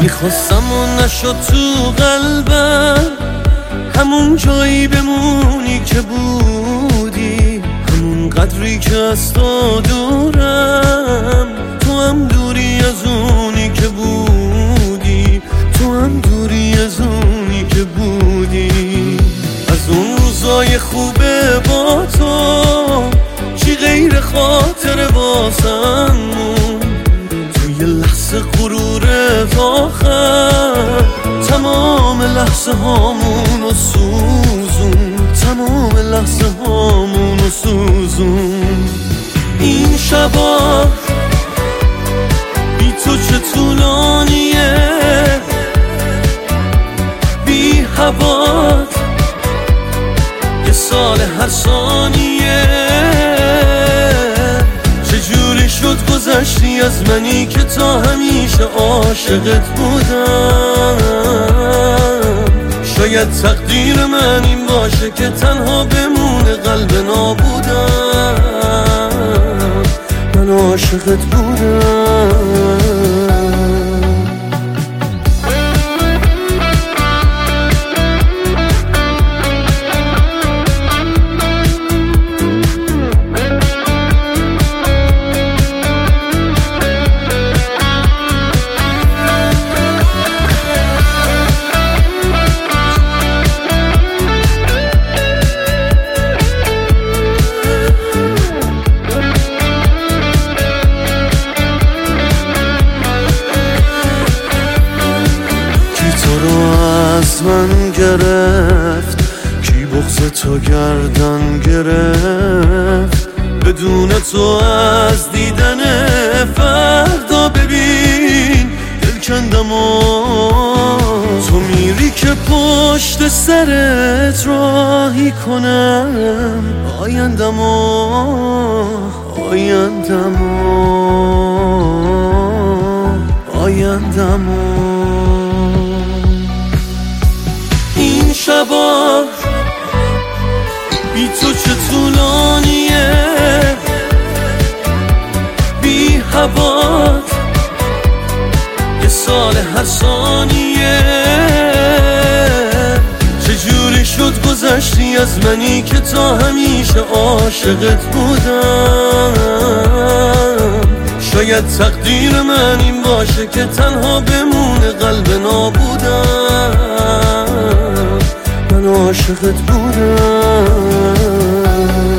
میخواستم و نشد تو قلبم، همون جایی بمونی که بودی، همون قدری که از تو دورم. تو هم دوری از اونی که بودی، تو هم دوری از اونی که بودی. از اون روزای خوبه با تو چی غیر خاطر واسم مون، توی لحظه غرورت آخر تمام لحظه هامونو سوزون، تمام لحظه هامونو سوزون. این شبا بی تو چه طولانیه، بی هوات یه سال هر ثانیه. چجوری شد گذشتی از منی که تا همیشه عاشقت بودم. شاید تقدیر من این باشه که تنها بمونه قلب نابودم. من عاشقت بودم. از من گرفت کی بغض تو گردن گرفت، بدون تو از دیدن فردا ببین دل کندم و تو میری که پشت سرت راهی کنم آیندم و آیندم و آیندم و. این شبا بی تو چه طولانیه، بی هوات یه سال هر ثانیه. چجوری شد گذشتی از منی که تا همیشه عاشقت بودم. شاید تقدیر من این باشه که تنها بمونه قلب نابودم. من عاشقت بودم.